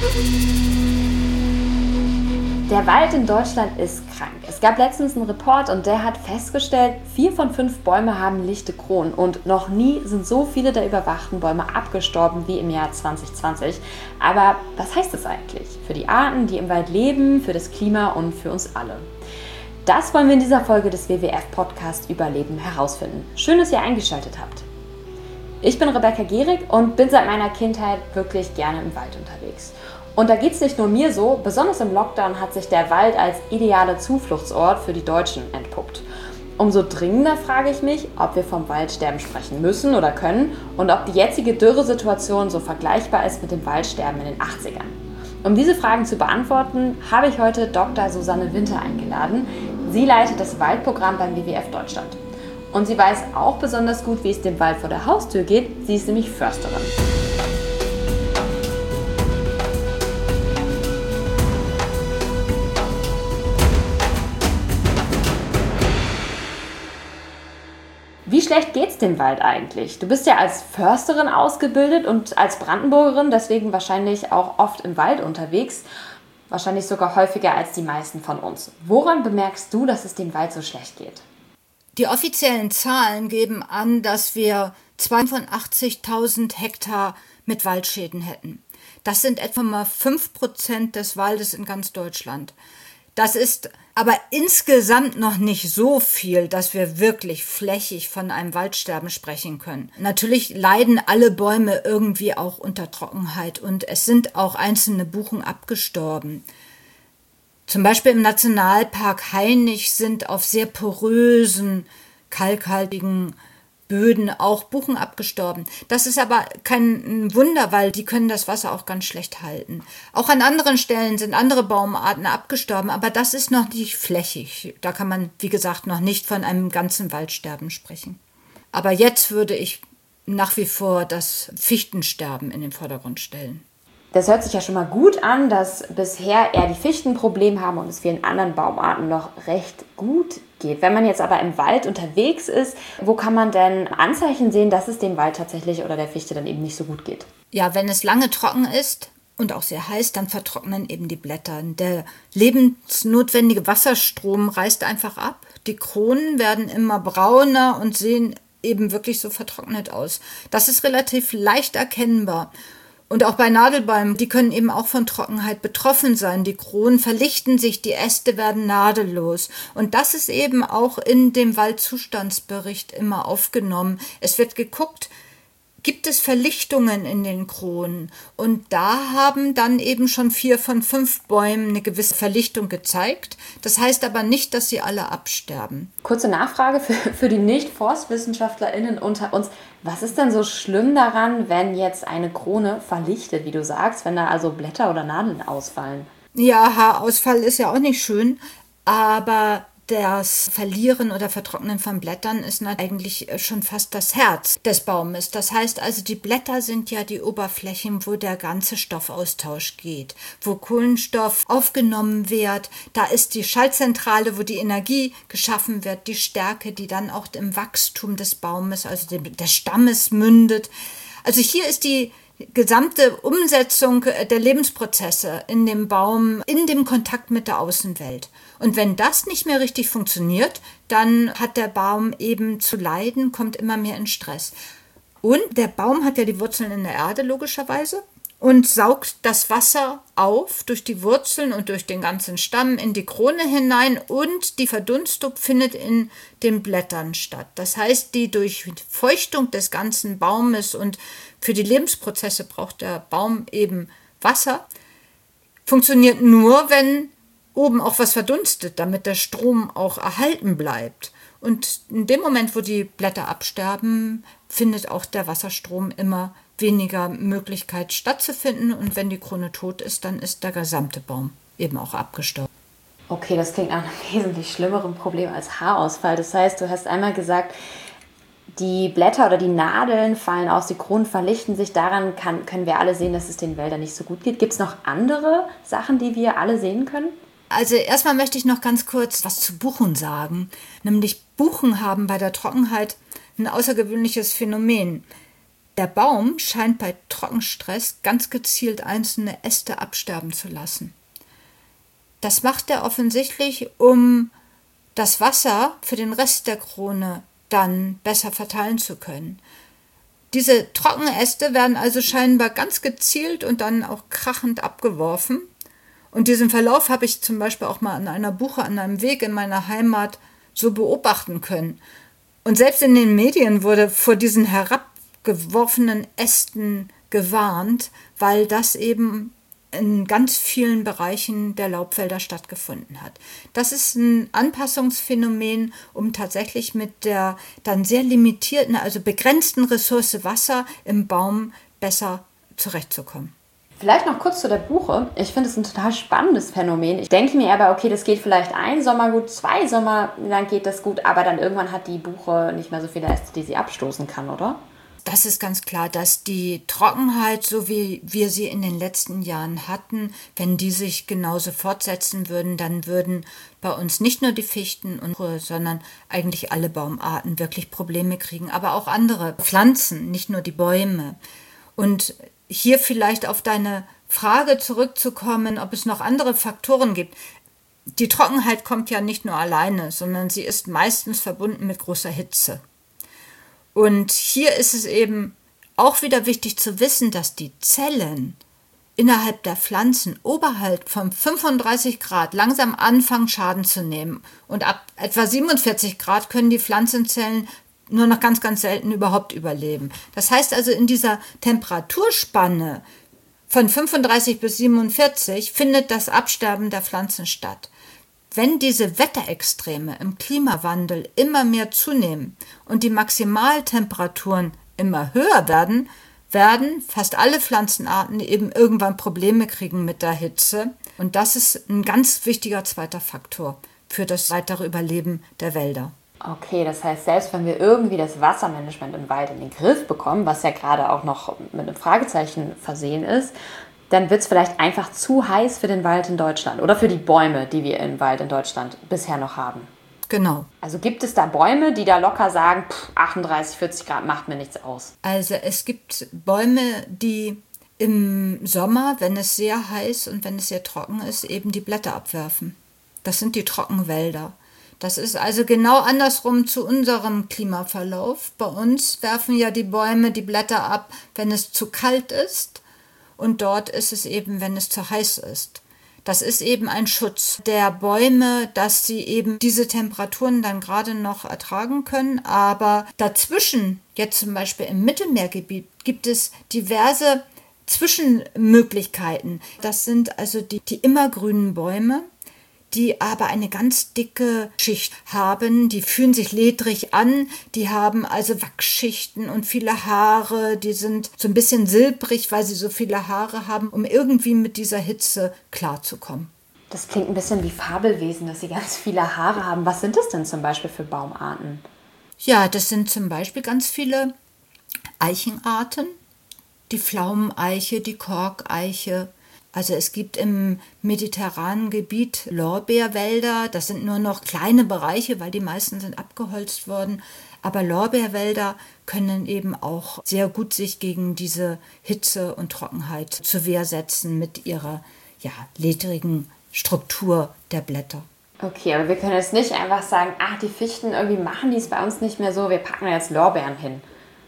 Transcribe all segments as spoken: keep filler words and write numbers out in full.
Der Wald in Deutschland ist krank. Es gab letztens einen Report und der hat festgestellt, vier von fünf Bäume haben lichte Kronen und noch nie sind so viele der überwachten Bäume abgestorben wie im Jahr zwanzig zwanzig. Aber was heißt das eigentlich für die Arten, die im Wald leben, für das Klima und für uns alle? Das wollen wir in dieser Folge des W W F-Podcast Überleben herausfinden. Schön, dass ihr eingeschaltet habt. Ich bin Rebecca Gehrig und bin seit meiner Kindheit wirklich gerne im Wald unterwegs. Und da geht es nicht nur mir so, besonders im Lockdown hat sich der Wald als idealer Zufluchtsort für die Deutschen entpuppt. Umso dringender frage ich mich, ob wir vom Waldsterben sprechen müssen oder können und ob die jetzige Dürresituation so vergleichbar ist mit dem Waldsterben in den achtzigern. Um diese Fragen zu beantworten, habe ich heute Doktor Susanne Winter eingeladen. Sie leitet das Waldprogramm beim W W F Deutschland. Und sie weiß auch besonders gut, wie es dem Wald vor der Haustür geht. Sie ist nämlich Försterin. Wie schlecht geht's dem Wald eigentlich? Du bist ja als Försterin ausgebildet und als Brandenburgerin deswegen wahrscheinlich auch oft im Wald unterwegs. Wahrscheinlich sogar häufiger als die meisten von uns. Woran bemerkst du, dass es dem Wald so schlecht geht? Die offiziellen Zahlen geben an, dass wir zweiundachtzigtausend Hektar mit Waldschäden hätten. Das sind etwa mal fünf Prozent des Waldes in ganz Deutschland. Das ist aber insgesamt noch nicht so viel, dass wir wirklich flächig von einem Waldsterben sprechen können. Natürlich leiden alle Bäume irgendwie auch unter Trockenheit und es sind auch einzelne Buchen abgestorben. Zum Beispiel im Nationalpark Hainich sind auf sehr porösen, kalkhaltigen Böden auch Buchen abgestorben. Das ist aber kein Wunder, weil die können das Wasser auch ganz schlecht halten. Auch an anderen Stellen sind andere Baumarten abgestorben, aber das ist noch nicht flächig. Da kann man, wie gesagt, noch nicht von einem ganzen Waldsterben sprechen. Aber jetzt würde ich nach wie vor das Fichtensterben in den Vordergrund stellen. Das hört sich ja schon mal gut an, dass bisher eher die Fichten ein Problem haben und es vielen anderen Baumarten noch recht gut geht. Wenn man jetzt aber im Wald unterwegs ist, wo kann man denn Anzeichen sehen, dass es dem Wald tatsächlich oder der Fichte dann eben nicht so gut geht? Ja, wenn es lange trocken ist und auch sehr heiß, dann vertrocknen eben die Blätter. Der lebensnotwendige Wasserstrom reißt einfach ab. Die Kronen werden immer brauner und sehen eben wirklich so vertrocknet aus. Das ist relativ leicht erkennbar. Und auch bei Nadelbäumen, die können eben auch von Trockenheit betroffen sein. Die Kronen verlichten sich, die Äste werden nadellos. Und das ist eben auch in dem Waldzustandsbericht immer aufgenommen. Es wird geguckt, gibt es Verlichtungen in den Kronen? Und da haben dann eben schon vier von fünf Bäumen eine gewisse Verlichtung gezeigt. Das heißt aber nicht, dass sie alle absterben. Kurze Nachfrage für, für die Nicht-ForstwissenschaftlerInnen unter uns. Was ist denn so schlimm daran, wenn jetzt eine Krone verlichtet, wie du sagst, wenn da also Blätter oder Nadeln ausfallen? Ja, Haarausfall ist ja auch nicht schön, aber das Verlieren oder Vertrocknen von Blättern ist eigentlich schon fast das Herz des Baumes. Das heißt also, die Blätter sind ja die Oberflächen, wo der ganze Stoffaustausch geht, wo Kohlenstoff aufgenommen wird. Da ist die Schaltzentrale, wo die Energie geschaffen wird, die Stärke, die dann auch im Wachstum des Baumes, also des Stammes mündet. Also hier ist die gesamte Umsetzung der Lebensprozesse in dem Baum, in dem Kontakt mit der Außenwelt. Und wenn das nicht mehr richtig funktioniert, dann hat der Baum eben zu leiden, kommt immer mehr in Stress. Und der Baum hat ja die Wurzeln in der Erde logischerweise und saugt das Wasser auf durch die Wurzeln und durch den ganzen Stamm in die Krone hinein und die Verdunstung findet in den Blättern statt. Das heißt, die Durchfeuchtung des ganzen Baumes und für die Lebensprozesse braucht der Baum eben Wasser, funktioniert nur, wenn oben auch was verdunstet, damit der Strom auch erhalten bleibt. Und in dem Moment, wo die Blätter absterben, findet auch der Wasserstrom immer weniger Möglichkeit stattzufinden. Und wenn die Krone tot ist, dann ist der gesamte Baum eben auch abgestorben. Okay, das klingt nach einem wesentlich schlimmeren Problem als Haarausfall. Das heißt, du hast einmal gesagt, die Blätter oder die Nadeln fallen aus, die Kronen verlichten sich. Daran kann, können wir alle sehen, dass es den Wäldern nicht so gut geht. Gibt es noch andere Sachen, die wir alle sehen können? Also erstmal möchte ich noch ganz kurz was zu Buchen sagen. Nämlich Buchen haben bei der Trockenheit ein außergewöhnliches Phänomen. Der Baum scheint bei Trockenstress ganz gezielt einzelne Äste absterben zu lassen. Das macht er offensichtlich, um das Wasser für den Rest der Krone dann besser verteilen zu können. Diese Trockenäste werden also scheinbar ganz gezielt und dann auch krachend abgeworfen. Und diesen Verlauf habe ich zum Beispiel auch mal an einer Buche, an einem Weg in meiner Heimat so beobachten können. Und selbst in den Medien wurde vor diesen herabgeworfenen Ästen gewarnt, weil das eben in ganz vielen Bereichen der Laubwälder stattgefunden hat. Das ist ein Anpassungsphänomen, um tatsächlich mit der dann sehr limitierten, also begrenzten Ressource Wasser im Baum besser zurechtzukommen. Vielleicht noch kurz zu der Buche. Ich finde es ein total spannendes Phänomen. Ich denke mir aber, okay, das geht vielleicht ein Sommer gut, zwei Sommer lang geht das gut, aber dann irgendwann hat die Buche nicht mehr so viele Äste, die sie abstoßen kann, oder? Das ist ganz klar, dass die Trockenheit, so wie wir sie in den letzten Jahren hatten, wenn die sich genauso fortsetzen würden, dann würden bei uns nicht nur die Fichten, und, sondern eigentlich alle Baumarten wirklich Probleme kriegen, aber auch andere Pflanzen, nicht nur die Bäume. Und hier vielleicht auf deine Frage zurückzukommen, ob es noch andere Faktoren gibt. Die Trockenheit kommt ja nicht nur alleine, sondern sie ist meistens verbunden mit großer Hitze. Und hier ist es eben auch wieder wichtig zu wissen, dass die Zellen innerhalb der Pflanzen oberhalb von fünfunddreißig Grad langsam anfangen, Schaden zu nehmen. Und ab etwa siebenundvierzig Grad können die Pflanzenzellen nur noch ganz, ganz selten überhaupt überleben. Das heißt also, in dieser Temperaturspanne von fünfunddreißig bis siebenundvierzig findet das Absterben der Pflanzen statt. Wenn diese Wetterextreme im Klimawandel immer mehr zunehmen und die Maximaltemperaturen immer höher werden, werden fast alle Pflanzenarten eben irgendwann Probleme kriegen mit der Hitze. Und das ist ein ganz wichtiger zweiter Faktor für das weitere Überleben der Wälder. Okay, das heißt, selbst wenn wir irgendwie das Wassermanagement im Wald in den Griff bekommen, was ja gerade auch noch mit einem Fragezeichen versehen ist, dann wird es vielleicht einfach zu heiß für den Wald in Deutschland oder für die Bäume, die wir im Wald in Deutschland bisher noch haben. Genau. Also gibt es da Bäume, die da locker sagen, pff, achtunddreißig, vierzig Grad macht mir nichts aus? Also es gibt Bäume, die im Sommer, wenn es sehr heiß und wenn es sehr trocken ist, eben die Blätter abwerfen. Das sind die Trockenwälder. Das ist also genau andersrum zu unserem Klimaverlauf. Bei uns werfen ja die Bäume die Blätter ab, wenn es zu kalt ist. Und dort ist es eben, wenn es zu heiß ist. Das ist eben ein Schutz der Bäume, dass sie eben diese Temperaturen dann gerade noch ertragen können. Aber dazwischen, jetzt zum Beispiel im Mittelmeergebiet, gibt es diverse Zwischenmöglichkeiten. Das sind also die, die immergrünen Bäume, die aber eine ganz dicke Schicht haben. Die fühlen sich ledrig an, die haben also Wachsschichten und viele Haare, die sind so ein bisschen silbrig, weil sie so viele Haare haben, um irgendwie mit dieser Hitze klarzukommen. Das klingt ein bisschen wie Fabelwesen, dass sie ganz viele Haare haben. Was sind das denn zum Beispiel für Baumarten? Ja, das sind zum Beispiel ganz viele Eichenarten, die Pflaumeneiche, die Korkeiche. Also es gibt im mediterranen Gebiet Lorbeerwälder, das sind nur noch kleine Bereiche, weil die meisten sind abgeholzt worden. Aber Lorbeerwälder können eben auch sehr gut sich gegen diese Hitze und Trockenheit zur Wehr setzen mit ihrer ja, ledrigen Struktur der Blätter. Okay, aber wir können jetzt nicht einfach sagen, ach, die Fichten, irgendwie machen die es bei uns nicht mehr so, wir packen jetzt Lorbeeren hin.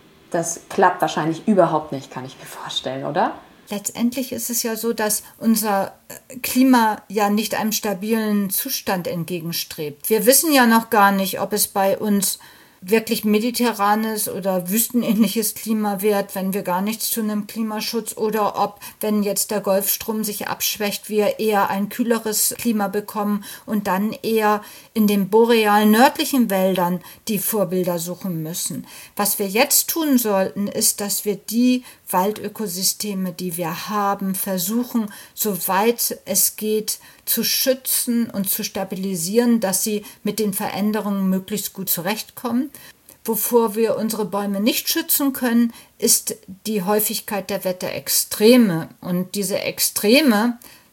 Das klappt wahrscheinlich überhaupt nicht, kann ich mir vorstellen, oder? Letztendlich ist es ja so, dass unser Klima ja nicht einem stabilen Zustand entgegenstrebt. Wir wissen ja noch gar nicht, ob es bei uns wirklich mediterranes oder wüstenähnliches Klima wird, wenn wir gar nichts tun im Klimaschutz, oder ob, wenn jetzt der Golfstrom sich abschwächt, wir eher ein kühleres Klima bekommen und dann eher in den borealen nördlichen Wäldern die Vorbilder suchen müssen. Was wir jetzt tun sollten, ist, dass wir die Waldökosysteme, die wir haben, versuchen, soweit es geht, zu schützen und zu stabilisieren, dass sie mit den Veränderungen möglichst gut zurechtkommen. Wovor wir unsere Bäume nicht schützen können, ist die Häufigkeit der Wetterextreme. Und diese Extreme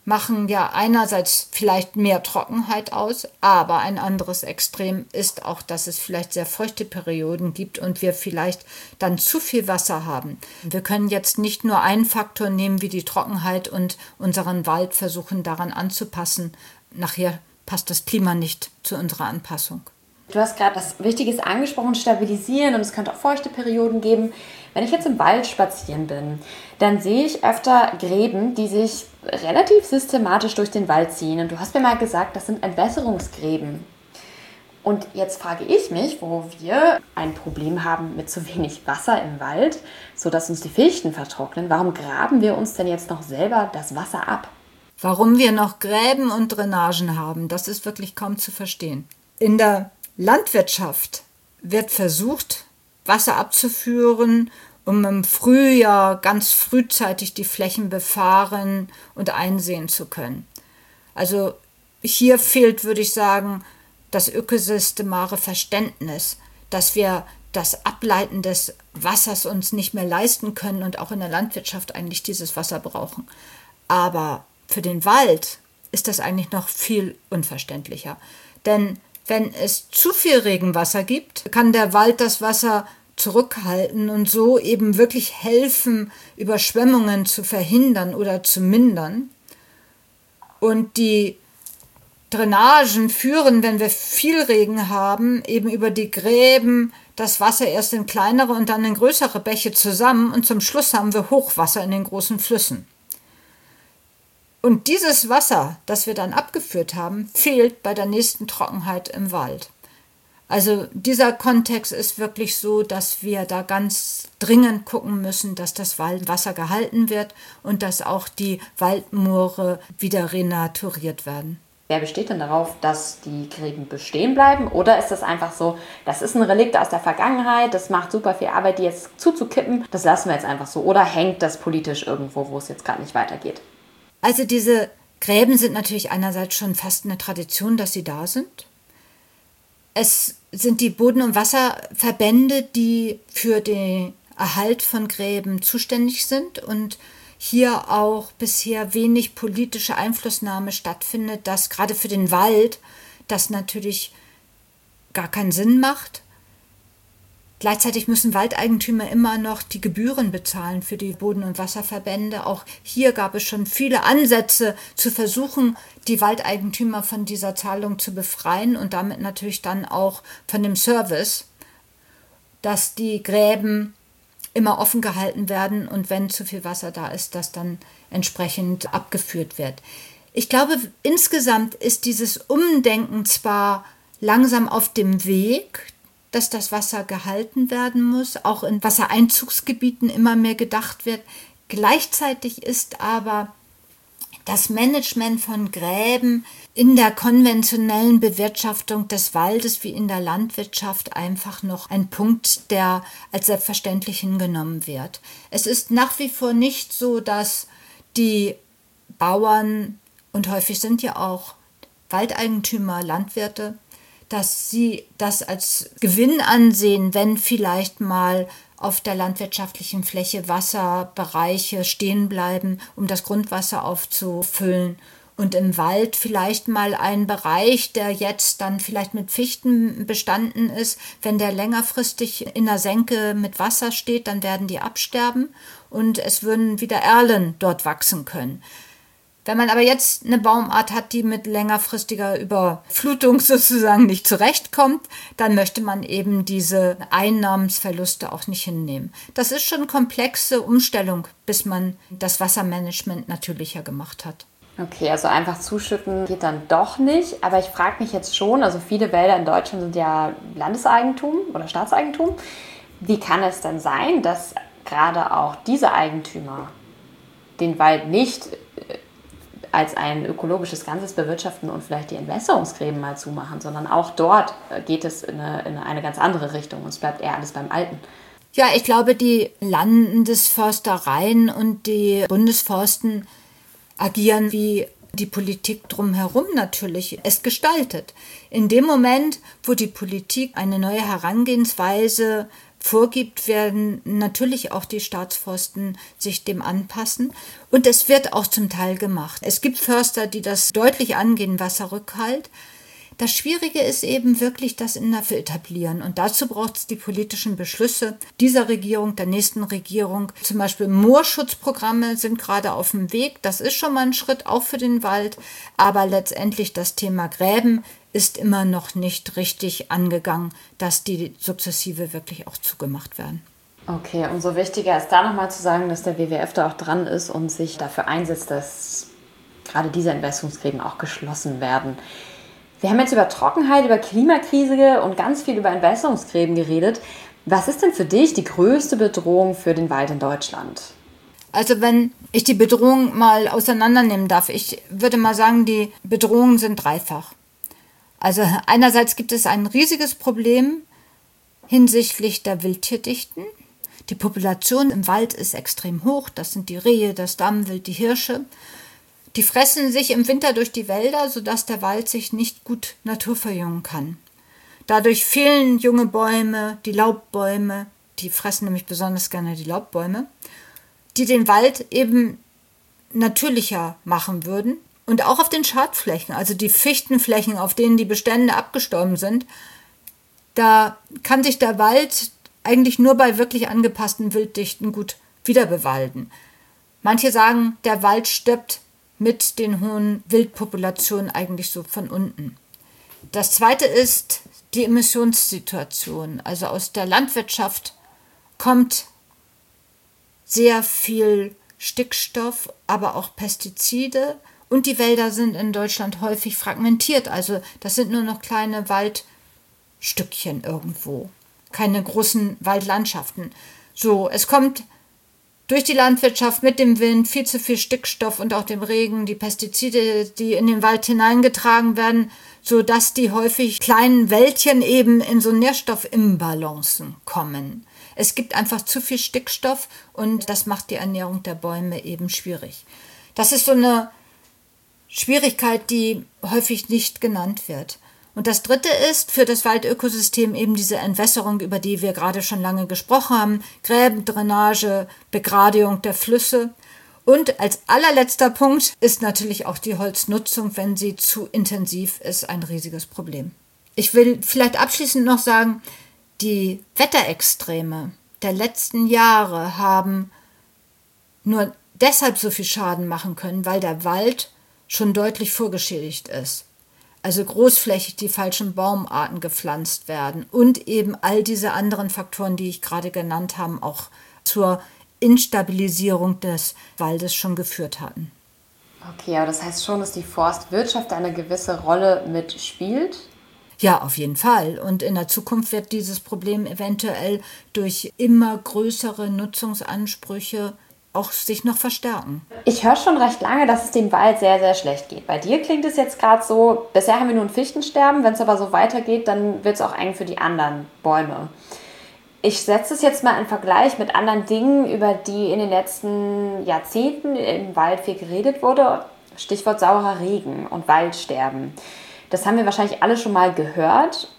machen ja einerseits vielleicht mehr Trockenheit aus, aber ein anderes Extrem ist auch, dass es vielleicht sehr feuchte Perioden gibt und wir vielleicht dann zu viel Wasser haben. Wir können jetzt nicht nur einen Faktor nehmen wie die Trockenheit und unseren Wald versuchen daran anzupassen. Nachher passt das Klima nicht zu unserer Anpassung. Du hast gerade was Wichtiges angesprochen, stabilisieren, und es könnte auch feuchte Perioden geben. Wenn ich jetzt im Wald spazieren bin, dann sehe ich öfter Gräben, die sich relativ systematisch durch den Wald ziehen. Und du hast mir mal gesagt, das sind Entwässerungsgräben. Und jetzt frage ich mich, wo wir ein Problem haben mit zu wenig Wasser im Wald, sodass uns die Fichten vertrocknen, warum graben wir uns denn jetzt noch selber das Wasser ab? Warum wir noch Gräben und Drainagen haben, das ist wirklich kaum zu verstehen. In der Landwirtschaft wird versucht, Wasser abzuführen, um im Frühjahr ganz frühzeitig die Flächen befahren und einsehen zu können. Also hier fehlt, würde ich sagen, das ökosystemare Verständnis, dass wir das Ableiten des Wassers uns nicht mehr leisten können und auch in der Landwirtschaft eigentlich dieses Wasser brauchen. Aber für den Wald ist das eigentlich noch viel unverständlicher. Denn wenn es zu viel Regenwasser gibt, kann der Wald das Wasser zurückhalten und so eben wirklich helfen, Überschwemmungen zu verhindern oder zu mindern. Und die Drainagen führen, wenn wir viel Regen haben, eben über die Gräben das Wasser erst in kleinere und dann in größere Bäche zusammen und zum Schluss haben wir Hochwasser in den großen Flüssen. Und dieses Wasser, das wir dann abgeführt haben, fehlt bei der nächsten Trockenheit im Wald. Also dieser Kontext ist wirklich so, dass wir da ganz dringend gucken müssen, dass das Waldwasser gehalten wird und dass auch die Waldmoore wieder renaturiert werden. Wer besteht denn darauf, dass die Gräben bestehen bleiben? Oder ist das einfach so, das ist ein Relikt aus der Vergangenheit, das macht super viel Arbeit, die jetzt zuzukippen, das lassen wir jetzt einfach so? Oder hängt das politisch irgendwo, wo es jetzt gerade nicht weitergeht? Also diese Gräben sind natürlich einerseits schon fast eine Tradition, dass sie da sind. Es sind die Boden- und Wasserverbände, die für den Erhalt von Gräben zuständig sind und hier auch bisher wenig politische Einflussnahme stattfindet, dass gerade für den Wald das natürlich gar keinen Sinn macht. Gleichzeitig müssen Waldeigentümer immer noch die Gebühren bezahlen für die Boden- und Wasserverbände. Auch hier gab es schon viele Ansätze zu versuchen, die Waldeigentümer von dieser Zahlung zu befreien und damit natürlich dann auch von dem Service, dass die Gräben immer offen gehalten werden und wenn zu viel Wasser da ist, dass dann entsprechend abgeführt wird. Ich glaube, insgesamt ist dieses Umdenken zwar langsam auf dem Weg, dass das Wasser gehalten werden muss, auch in Wassereinzugsgebieten immer mehr gedacht wird. Gleichzeitig ist aber das Management von Gräben in der konventionellen Bewirtschaftung des Waldes wie in der Landwirtschaft einfach noch ein Punkt, der als selbstverständlich hingenommen wird. Es ist nach wie vor nicht so, dass die Bauern, und häufig sind ja auch Waldeigentümer, Landwirte, dass sie das als Gewinn ansehen, wenn vielleicht mal auf der landwirtschaftlichen Fläche Wasserbereiche stehen bleiben, um das Grundwasser aufzufüllen. Und im Wald vielleicht mal ein Bereich, der jetzt dann vielleicht mit Fichten bestanden ist, wenn der längerfristig in der Senke mit Wasser steht, dann werden die absterben und es würden wieder Erlen dort wachsen können. Wenn man aber jetzt eine Baumart hat, die mit längerfristiger Überflutung sozusagen nicht zurechtkommt, dann möchte man eben diese Einnahmensverluste auch nicht hinnehmen. Das ist schon eine komplexe Umstellung, bis man das Wassermanagement natürlicher gemacht hat. Okay, also einfach zuschütten geht dann doch nicht. Aber ich frage mich jetzt schon, also viele Wälder in Deutschland sind ja Landeseigentum oder Staatseigentum. Wie kann es denn sein, dass gerade auch diese Eigentümer den Wald nicht als ein ökologisches Ganzes bewirtschaften und vielleicht die Entwässerungsgräben mal zumachen, sondern auch dort geht es in eine, in eine ganz andere Richtung und es bleibt eher alles beim Alten. Ja, ich glaube, die Landesförstereien und die Bundesforsten agieren wie die Politik drumherum natürlich es gestaltet. In dem Moment, wo die Politik eine neue Herangehensweise vorgibt, werden natürlich auch die Staatsforsten sich dem anpassen. Und es wird auch zum Teil gemacht. Es gibt Förster, die das deutlich angehen, Wasserrückhalt. Das Schwierige ist eben wirklich das in der etablieren. Und dazu braucht es die politischen Beschlüsse dieser Regierung, der nächsten Regierung. Zum Beispiel Moorschutzprogramme sind gerade auf dem Weg. Das ist schon mal ein Schritt, auch für den Wald. Aber letztendlich das Thema Gräben ist immer noch nicht richtig angegangen, dass die sukzessive wirklich auch zugemacht werden. Okay, umso wichtiger ist da nochmal zu sagen, dass der W W F da auch dran ist und sich dafür einsetzt, dass gerade diese Entwässerungsgräben auch geschlossen werden. Wir haben jetzt über Trockenheit, über Klimakrise und ganz viel über Entwässerungsgräben geredet. Was ist denn für dich die größte Bedrohung für den Wald in Deutschland? Also wenn ich die Bedrohung mal auseinandernehmen darf, ich würde mal sagen, die Bedrohungen sind dreifach. Also einerseits gibt es ein riesiges Problem hinsichtlich der Wildtierdichten. Die Population im Wald ist extrem hoch. Das sind die Rehe, das Dammwild, die Hirsche. Die fressen sich im Winter durch die Wälder, sodass der Wald sich nicht gut naturverjüngen kann. Dadurch fehlen junge Bäume, die Laubbäume, die fressen nämlich besonders gerne die Laubbäume, die den Wald eben natürlicher machen würden. Und auch auf den Schadflächen, also die Fichtenflächen, auf denen die Bestände abgestorben sind, da kann sich der Wald eigentlich nur bei wirklich angepassten Wilddichten gut wiederbewalden. Manche sagen, der Wald stirbt mit den hohen Wildpopulationen eigentlich so von unten. Das zweite ist die Emissionssituation. Also aus der Landwirtschaft kommt sehr viel Stickstoff, aber auch Pestizide. Und die Wälder sind in Deutschland häufig fragmentiert. Also das sind nur noch kleine Waldstückchen irgendwo. Keine großen Waldlandschaften. So, es kommt durch die Landwirtschaft mit dem Wind viel zu viel Stickstoff und auch dem Regen, die Pestizide, die in den Wald hineingetragen werden, sodass die häufig kleinen Wäldchen eben in so Nährstoffimbalancen kommen. Es gibt einfach zu viel Stickstoff und das macht die Ernährung der Bäume eben schwierig. Das ist so eine Schwierigkeit, die häufig nicht genannt wird. Und das Dritte ist für das Waldökosystem eben diese Entwässerung, über die wir gerade schon lange gesprochen haben, Gräben, Drainage, Begradigung der Flüsse. Und als allerletzter Punkt ist natürlich auch die Holznutzung, wenn sie zu intensiv ist, ein riesiges Problem. Ich will vielleicht abschließend noch sagen, die Wetterextreme der letzten Jahre haben nur deshalb so viel Schaden machen können, weil der Wald schon deutlich vorgeschädigt ist. Also großflächig die falschen Baumarten gepflanzt werden und eben all diese anderen Faktoren, die ich gerade genannt habe, auch zur Instabilisierung des Waldes schon geführt hatten. Okay, aber das heißt schon, dass die Forstwirtschaft eine gewisse Rolle mitspielt? Ja, auf jeden Fall. Und in der Zukunft wird dieses Problem eventuell durch immer größere Nutzungsansprüche auch sich noch verstärken. Ich höre schon recht lange, dass es dem Wald sehr, sehr schlecht geht. Bei dir klingt es jetzt gerade so, bisher haben wir nur ein Fichtensterben, wenn es aber so weitergeht, dann wird es auch eng für die anderen Bäume. Ich setze es jetzt mal in Vergleich mit anderen Dingen, über die in den letzten Jahrzehnten im Wald viel geredet wurde. Stichwort saurer Regen und Waldsterben. Das haben wir wahrscheinlich alle schon mal gehört.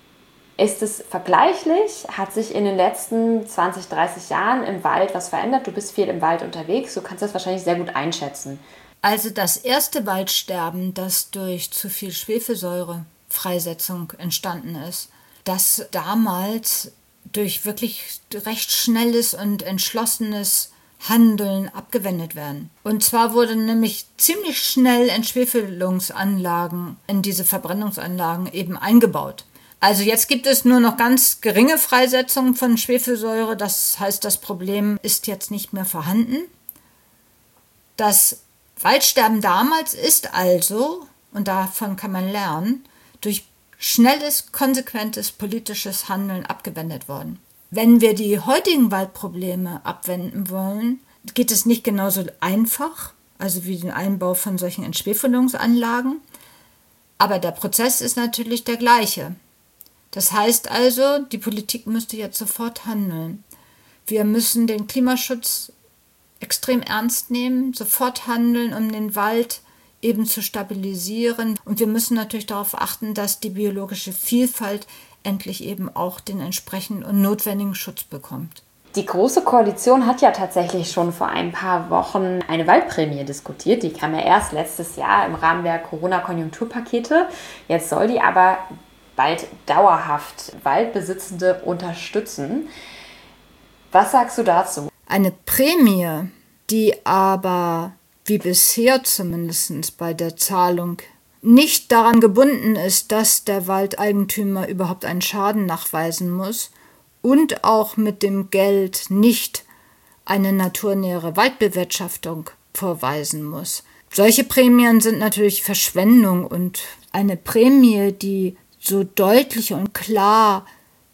Ist es vergleichlich? Hat sich in den letzten zwanzig, dreißig Jahren im Wald was verändert? Du bist viel im Wald unterwegs, du kannst das wahrscheinlich sehr gut einschätzen. Also das erste Waldsterben, das durch zu viel Schwefelsäurefreisetzung entstanden ist, das damals durch wirklich recht schnelles und entschlossenes Handeln abgewendet werden. Und zwar wurden nämlich ziemlich schnell Entschwefelungsanlagen in diese Verbrennungsanlagen eben eingebaut. Also jetzt gibt es nur noch ganz geringe Freisetzung von Schwefelsäure. Das heißt, das Problem ist jetzt nicht mehr vorhanden. Das Waldsterben damals ist also, und davon kann man lernen, durch schnelles, konsequentes politisches Handeln abgewendet worden. Wenn wir die heutigen Waldprobleme abwenden wollen, geht es nicht genauso einfach, also wie den Einbau von solchen Entschwefelungsanlagen. Aber der Prozess ist natürlich der gleiche. Das heißt also, die Politik müsste jetzt sofort handeln. Wir müssen den Klimaschutz extrem ernst nehmen, sofort handeln, um den Wald eben zu stabilisieren. Und wir müssen natürlich darauf achten, dass die biologische Vielfalt endlich eben auch den entsprechenden und notwendigen Schutz bekommt. Die Große Koalition hat ja tatsächlich schon vor ein paar Wochen eine Waldprämie diskutiert. Die kam ja erst letztes Jahr im Rahmen der Corona-Konjunkturpakete. Jetzt soll die aber bald dauerhaft Waldbesitzende unterstützen. Was sagst du dazu? Eine Prämie, die aber, wie bisher zumindest bei der Zahlung, nicht daran gebunden ist, dass der Waldeigentümer überhaupt einen Schaden nachweisen muss und auch mit dem Geld nicht eine naturnähere Waldbewirtschaftung vorweisen muss. Solche Prämien sind natürlich Verschwendung, und eine Prämie, die so deutlich und klar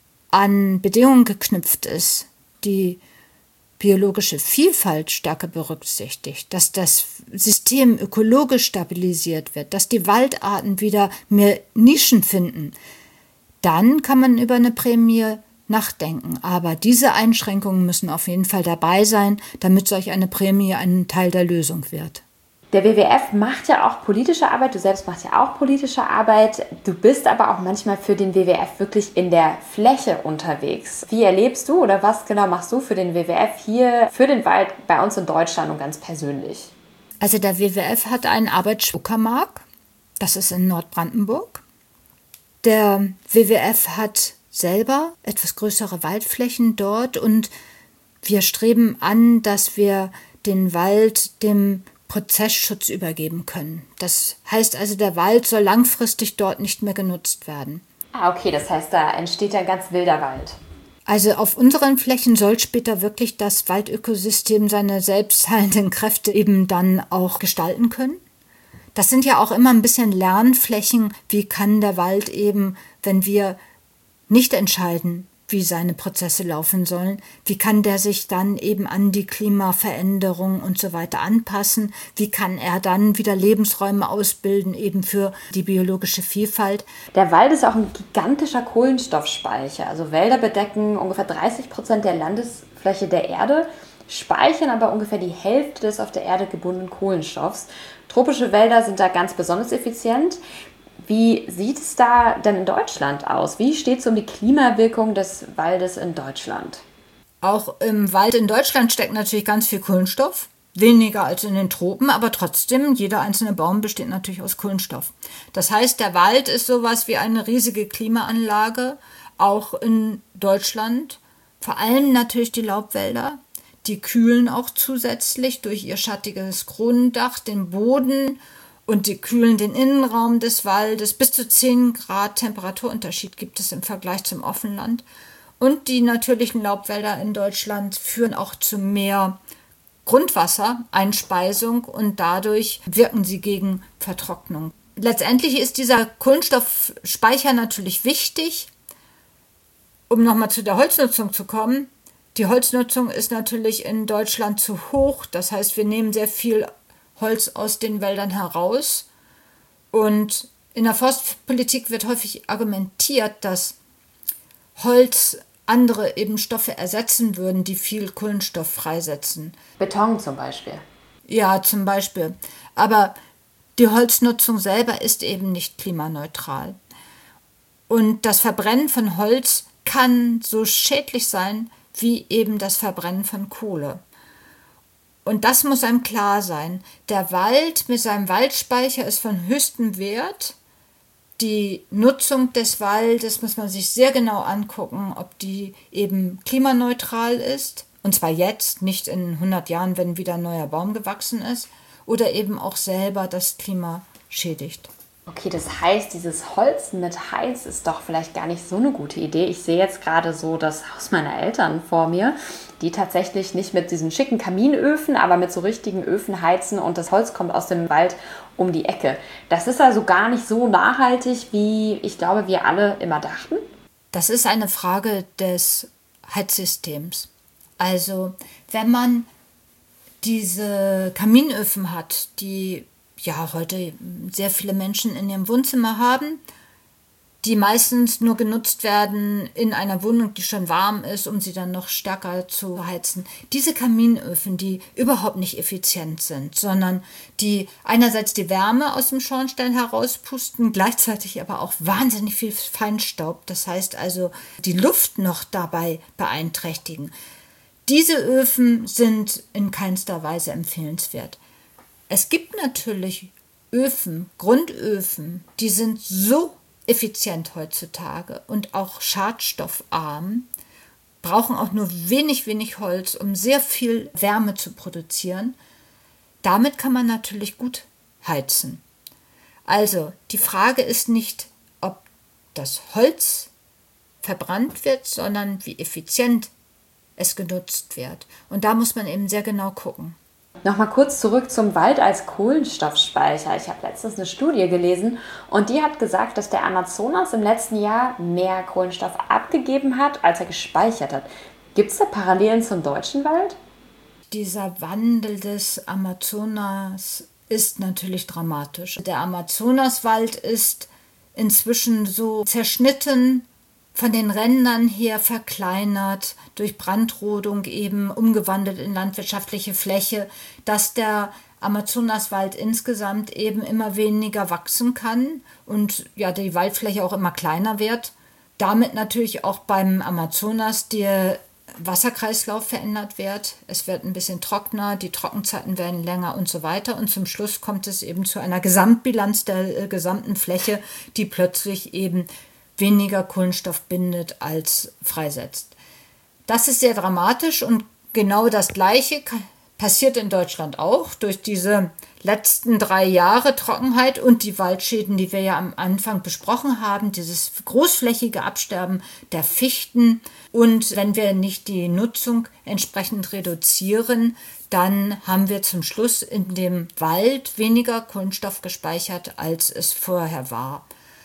an Bedingungen geknüpft ist, die biologische Vielfalt stärker berücksichtigt, dass das System ökologisch stabilisiert wird, dass die Waldarten wieder mehr Nischen finden, dann kann man über eine Prämie nachdenken. Aber diese Einschränkungen müssen auf jeden Fall dabei sein, damit solch eine Prämie ein Teil der Lösung wird. Der W W F macht ja auch politische Arbeit, du selbst machst ja auch politische Arbeit. Du bist aber auch manchmal für den W W F wirklich in der Fläche unterwegs. Wie erlebst du oder was genau machst du für den W W F hier, für den Wald bei uns in Deutschland und ganz persönlich? Also der W W F hat einen Arbeitsschutz-Uckermark, das ist in Nordbrandenburg. Der W W F hat selber etwas größere Waldflächen dort, und wir streben an, dass wir den Wald dem Prozessschutz übergeben können. Das heißt also, der Wald soll langfristig dort nicht mehr genutzt werden. Ah, okay, das heißt, da entsteht ein ganz wilder Wald. Also auf unseren Flächen soll später wirklich das Waldökosystem seine selbstheilenden Kräfte eben dann auch gestalten können. Das sind ja auch immer ein bisschen Lernflächen. Wie kann der Wald eben, wenn wir nicht entscheiden, wie seine Prozesse laufen sollen, wie kann der sich dann eben an die Klimaveränderung und so weiter anpassen, wie kann er dann wieder Lebensräume ausbilden, eben für die biologische Vielfalt. Der Wald ist auch ein gigantischer Kohlenstoffspeicher. Also Wälder bedecken ungefähr dreißig Prozent der Landesfläche der Erde, speichern aber ungefähr die Hälfte des auf der Erde gebundenen Kohlenstoffs. Tropische Wälder sind da ganz besonders effizient. Wie sieht es da denn in Deutschland aus? Wie steht es um die Klimawirkung des Waldes in Deutschland? Auch im Wald in Deutschland steckt natürlich ganz viel Kohlenstoff. Weniger als in den Tropen, aber trotzdem, jeder einzelne Baum besteht natürlich aus Kohlenstoff. Das heißt, der Wald ist sowas wie eine riesige Klimaanlage, auch in Deutschland. Vor allem natürlich die Laubwälder. Die kühlen auch zusätzlich durch ihr schattiges Kronendach den Boden, und die kühlen den Innenraum des Waldes. Bis zu zehn Grad Temperaturunterschied gibt es im Vergleich zum Offenland. Und die natürlichen Laubwälder in Deutschland führen auch zu mehr Grundwassereinspeisung, und dadurch wirken sie gegen Vertrocknung. Letztendlich ist dieser Kohlenstoffspeicher natürlich wichtig, um nochmal zu der Holznutzung zu kommen. Die Holznutzung ist natürlich in Deutschland zu hoch. Das heißt, wir nehmen sehr viel Holz aus den Wäldern heraus. Und in der Forstpolitik wird häufig argumentiert, dass Holz andere eben Stoffe ersetzen würden, die viel Kohlenstoff freisetzen. Beton zum Beispiel. Ja, zum Beispiel. Aber die Holznutzung selber ist eben nicht klimaneutral. Und das Verbrennen von Holz kann so schädlich sein wie eben das Verbrennen von Kohle. Und das muss einem klar sein. Der Wald mit seinem Waldspeicher ist von höchstem Wert. Die Nutzung des Waldes muss man sich sehr genau angucken, ob die eben klimaneutral ist. Und zwar jetzt, nicht in hundert Jahren, wenn wieder ein neuer Baum gewachsen ist. Oder eben auch selber das Klima schädigt. Okay, das heißt, dieses Holz mit Heiz ist doch vielleicht gar nicht so eine gute Idee. Ich sehe jetzt gerade so das Haus meiner Eltern vor mir, die tatsächlich nicht mit diesen schicken Kaminöfen, aber mit so richtigen Öfen heizen, und das Holz kommt aus dem Wald um die Ecke. Das ist also gar nicht so nachhaltig, wie ich glaube, wir alle immer dachten. Das ist eine Frage des Heizsystems. Also, wenn man diese Kaminöfen hat, die ja heute sehr viele Menschen in ihrem Wohnzimmer haben, die meistens nur genutzt werden in einer Wohnung, die schon warm ist, um sie dann noch stärker zu heizen. Diese Kaminöfen, die überhaupt nicht effizient sind, sondern die einerseits die Wärme aus dem Schornstein herauspusten, gleichzeitig aber auch wahnsinnig viel Feinstaub, das heißt also die Luft noch dabei beeinträchtigen. Diese Öfen sind in keinster Weise empfehlenswert. Es gibt natürlich Öfen, Grundöfen, die sind so effizient heutzutage und auch schadstoffarm, brauchen auch nur wenig, wenig Holz, um sehr viel Wärme zu produzieren. Damit kann man natürlich gut heizen. Also die Frage ist nicht, ob das Holz verbrannt wird, sondern wie effizient es genutzt wird. Und da muss man eben sehr genau gucken. Nochmal kurz zurück zum Wald als Kohlenstoffspeicher. Ich habe letztens eine Studie gelesen und die hat gesagt, dass der Amazonas im letzten Jahr mehr Kohlenstoff abgegeben hat, als er gespeichert hat. Gibt es da Parallelen zum deutschen Wald? Dieser Wandel des Amazonas ist natürlich dramatisch. Der Amazonaswald ist inzwischen so zerschnitten, von den Rändern her verkleinert, durch Brandrodung eben umgewandelt in landwirtschaftliche Fläche, dass der Amazonaswald insgesamt eben immer weniger wachsen kann und ja die Waldfläche auch immer kleiner wird. Damit natürlich auch beim Amazonas der Wasserkreislauf verändert wird. Es wird ein bisschen trockener, die Trockenzeiten werden länger und so weiter. Und zum Schluss kommt es eben zu einer Gesamtbilanz der äh, gesamten Fläche, die plötzlich eben weniger Kohlenstoff bindet als freisetzt. Das ist sehr dramatisch und genau das Gleiche passiert in Deutschland auch durch diese letzten drei Jahre Trockenheit und die Waldschäden, die wir ja am Anfang besprochen haben, dieses großflächige Absterben der Fichten. Und wenn wir nicht die Nutzung entsprechend reduzieren, dann haben wir zum Schluss in dem Wald weniger Kohlenstoff gespeichert, als es vorher war.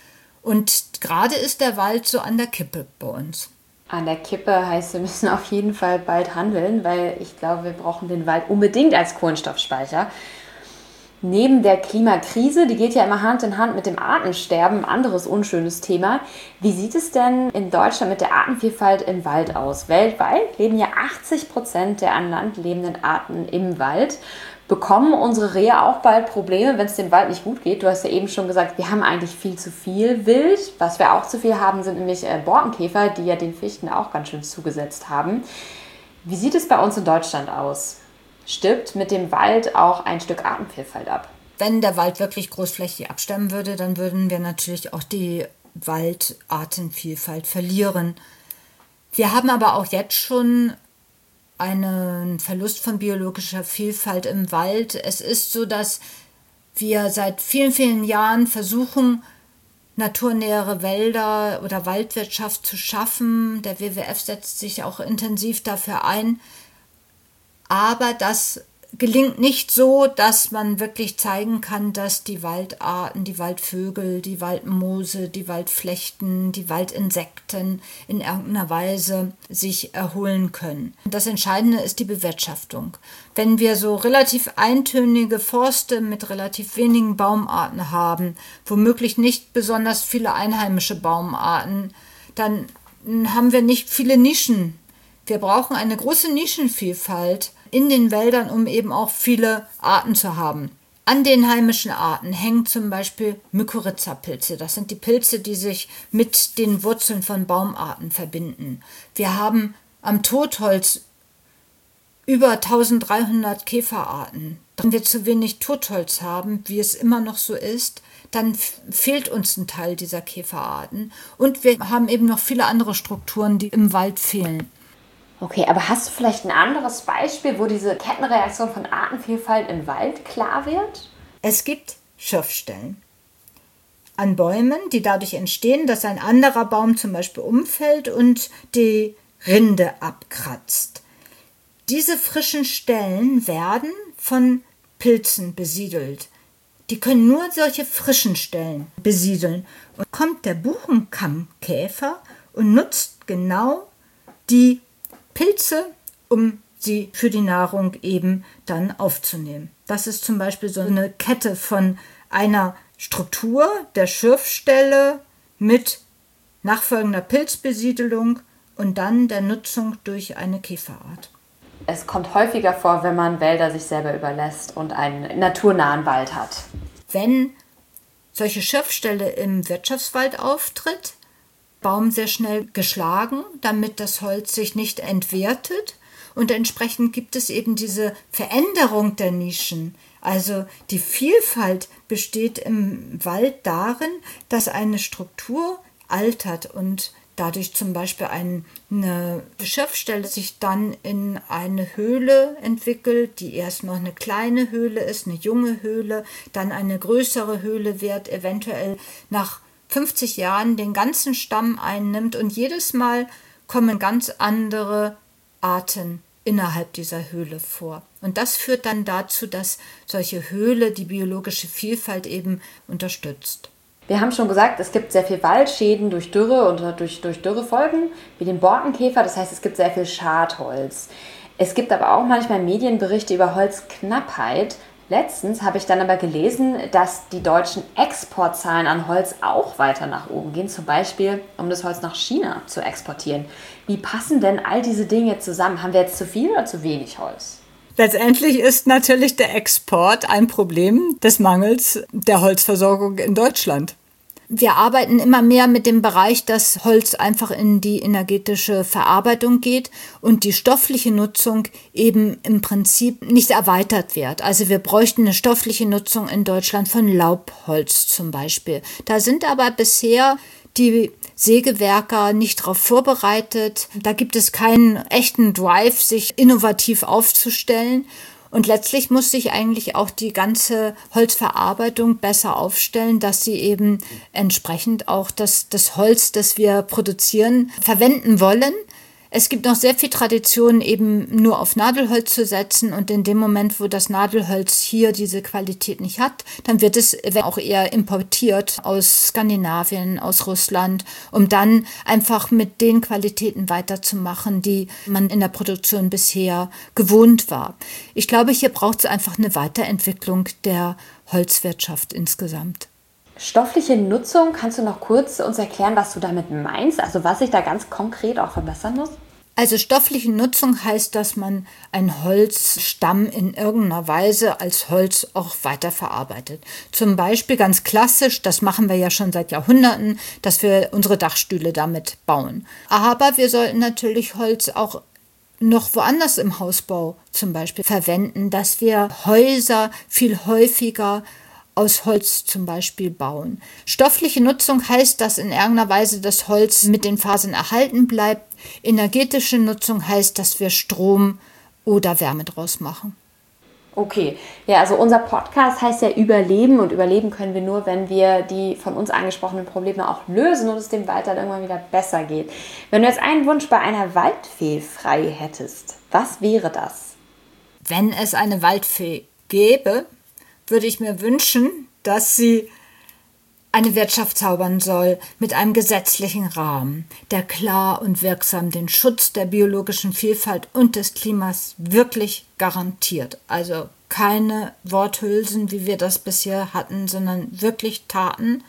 Und gerade ist der Wald so an der Kippe bei uns. An der Kippe heißt, wir müssen auf jeden Fall bald handeln, weil ich glaube, wir brauchen den Wald unbedingt als Kohlenstoffspeicher. Neben der Klimakrise, die geht ja immer Hand in Hand mit dem Artensterben, ein anderes unschönes Thema. Wie sieht es denn in Deutschland mit der Artenvielfalt im Wald aus? Weltweit leben ja achtzig Prozent der an Land lebenden Arten im Wald. Bekommen unsere Rehe auch bald Probleme, wenn es dem Wald nicht gut geht? Du hast ja eben schon gesagt, wir haben eigentlich viel zu viel Wild. Was wir auch zu viel haben, sind nämlich äh, Borkenkäfer, die ja den Fichten auch ganz schön zugesetzt haben. Wie sieht es bei uns in Deutschland aus? Stirbt mit dem Wald auch ein Stück Artenvielfalt ab? Wenn der Wald wirklich großflächig absterben würde, dann würden wir natürlich auch die Waldartenvielfalt verlieren. Wir haben aber auch jetzt schon einen Verlust von biologischer Vielfalt im Wald. Es ist so, dass wir seit vielen, vielen Jahren versuchen, naturnähere Wälder oder Waldwirtschaft zu schaffen. Der W W F setzt sich auch intensiv dafür ein. Aber das gelingt nicht so, dass man wirklich zeigen kann, dass die Waldarten, die Waldvögel, die Waldmoose, die Waldflechten, die Waldinsekten in irgendeiner Weise sich erholen können. Das Entscheidende ist die Bewirtschaftung. Wenn wir so relativ eintönige Forste mit relativ wenigen Baumarten haben, womöglich nicht besonders viele einheimische Baumarten, dann haben wir nicht viele Nischen. Wir brauchen eine große Nischenvielfalt in den Wäldern, um eben auch viele Arten zu haben. An den heimischen Arten hängen zum Beispiel Mykorrhiza-Pilze. Das sind die Pilze, die sich mit den Wurzeln von Baumarten verbinden. Wir haben am Totholz über eintausenddreihundert Käferarten. Wenn wir zu wenig Totholz haben, wie es immer noch so ist, dann fehlt uns ein Teil dieser Käferarten. Und wir haben eben noch viele andere Strukturen, die im Wald fehlen. Okay, aber hast du vielleicht ein anderes Beispiel, wo diese Kettenreaktion von Artenvielfalt im Wald klar wird? Es gibt Schürfstellen an Bäumen, die dadurch entstehen, dass ein anderer Baum zum Beispiel umfällt und die Rinde abkratzt. Diese frischen Stellen werden von Pilzen besiedelt. Die können nur solche frischen Stellen besiedeln. Und kommt der Buchenkammkäfer und nutzt genau die Pilze, um sie für die Nahrung eben dann aufzunehmen. Das ist zum Beispiel so eine Kette von einer Struktur der Schürfstelle mit nachfolgender Pilzbesiedelung und dann der Nutzung durch eine Käferart. Es kommt häufiger vor, wenn man Wälder sich selber überlässt und einen naturnahen Wald hat. Wenn solche Schürfstelle im Wirtschaftswald auftritt, Baum sehr schnell geschlagen, damit das Holz sich nicht entwertet. Und entsprechend gibt es eben diese Veränderung der Nischen. Also die Vielfalt besteht im Wald darin, dass eine Struktur altert und dadurch zum Beispiel eine Schürfstelle sich dann in eine Höhle entwickelt, die erst noch eine kleine Höhle ist, eine junge Höhle, dann eine größere Höhle wird, eventuell nach fünfzig Jahren den ganzen Stamm einnimmt und jedes Mal kommen ganz andere Arten innerhalb dieser Höhle vor. Und das führt dann dazu, dass solche Höhle die biologische Vielfalt eben unterstützt. Wir haben schon gesagt, es gibt sehr viel Waldschäden durch Dürre und durch, durch Dürrefolgen, wie den Borkenkäfer. Das heißt, es gibt sehr viel Schadholz. Es gibt aber auch manchmal Medienberichte über Holzknappheit. Letztens habe ich dann aber gelesen, dass die deutschen Exportzahlen an Holz auch weiter nach oben gehen. Zum Beispiel, um das Holz nach China zu exportieren. Wie passen denn all diese Dinge zusammen? Haben wir jetzt zu viel oder zu wenig Holz? Letztendlich ist natürlich der Export ein Problem des Mangels der Holzversorgung in Deutschland. Wir arbeiten immer mehr mit dem Bereich, dass Holz einfach in die energetische Verarbeitung geht und die stoffliche Nutzung eben im Prinzip nicht erweitert wird. Also wir bräuchten eine stoffliche Nutzung in Deutschland von Laubholz zum Beispiel. Da sind aber bisher die Sägewerker nicht darauf vorbereitet. Da gibt es keinen echten Drive, sich innovativ aufzustellen. Und letztlich muss sich eigentlich auch die ganze Holzverarbeitung besser aufstellen, dass sie eben entsprechend auch das, das Holz, das wir produzieren, verwenden wollen. Es gibt noch sehr viel Tradition, eben nur auf Nadelholz zu setzen. Und in dem Moment, wo das Nadelholz hier diese Qualität nicht hat, dann wird es auch eher importiert aus Skandinavien, aus Russland, um dann einfach mit den Qualitäten weiterzumachen, die man in der Produktion bisher gewohnt war. Ich glaube, hier braucht es einfach eine Weiterentwicklung der Holzwirtschaft insgesamt. Stoffliche Nutzung, kannst du noch kurz uns erklären, was du damit meinst? Also was sich da ganz konkret auch verbessern muss? Also stoffliche Nutzung heißt, dass man einen Holzstamm in irgendeiner Weise als Holz auch weiterverarbeitet. Zum Beispiel ganz klassisch, das machen wir ja schon seit Jahrhunderten, dass wir unsere Dachstühle damit bauen. Aber wir sollten natürlich Holz auch noch woanders im Hausbau zum Beispiel verwenden, dass wir Häuser viel häufiger aus Holz zum Beispiel bauen. Stoffliche Nutzung heißt, dass in irgendeiner Weise das Holz mit den Fasern erhalten bleibt. Energetische Nutzung heißt, dass wir Strom oder Wärme draus machen. Okay, ja, also unser Podcast heißt ja Überleben und überleben können wir nur, wenn wir die von uns angesprochenen Probleme auch lösen und es dem Wald dann irgendwann wieder besser geht. Wenn du jetzt einen Wunsch bei einer Waldfee frei hättest, was wäre das? Wenn es eine Waldfee gäbe, würde ich mir wünschen, dass sie eine Wirtschaft zaubern soll mit einem gesetzlichen Rahmen, der klar und wirksam den Schutz der biologischen Vielfalt und des Klimas wirklich garantiert. Also keine Worthülsen, wie wir das bisher hatten, sondern wirklich Taten,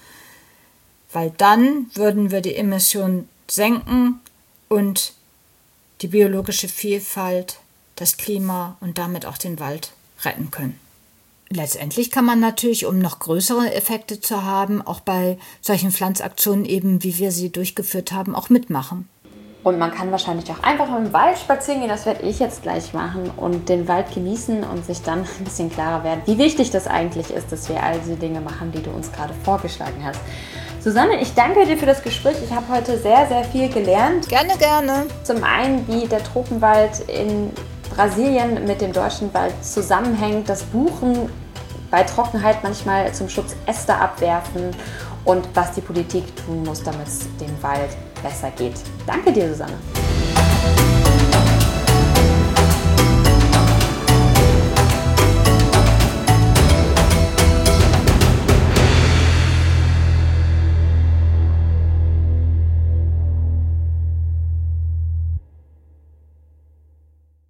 weil dann würden wir die Emissionen senken und die biologische Vielfalt, das Klima und damit auch den Wald retten können. Letztendlich kann man natürlich, um noch größere Effekte zu haben, auch bei solchen Pflanzaktionen eben, wie wir sie durchgeführt haben, auch mitmachen. Und man kann wahrscheinlich auch einfach im Wald spazieren gehen, das werde ich jetzt gleich machen, und den Wald genießen und sich dann ein bisschen klarer werden, wie wichtig das eigentlich ist, dass wir all diese Dinge machen, die du uns gerade vorgeschlagen hast. Susanne, ich danke dir für das Gespräch. Ich habe heute sehr, sehr viel gelernt. Gerne, gerne. Zum einen, wie der Tropenwald in Brasilien mit dem deutschen Wald zusammenhängt, dass Buchen bei Trockenheit manchmal zum Schutz Äste abwerfen und was die Politik tun muss, damit es dem Wald besser geht. Danke dir, Susanne.